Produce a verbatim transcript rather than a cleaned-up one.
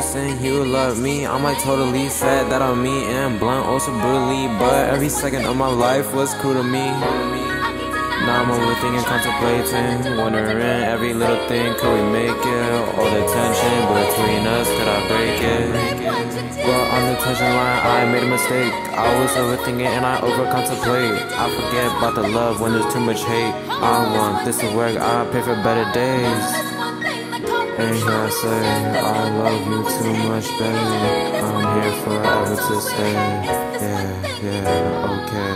person, he would love me. I'm like totally sad that I'm me and blunt, also brutally. But every second of my life was cool to me. Now I'm overthinking, contemplating, wondering every little thing, could we make it? All the tension between us, could I break it? Well, on the tension line, I made a mistake. I was overthinking and I over-contemplate. I forget about the love when there's too much hate. I want this to work, I pray for better days. And here I say, I love you too much, babe. I'm here forever to stay. Yeah, yeah, okay.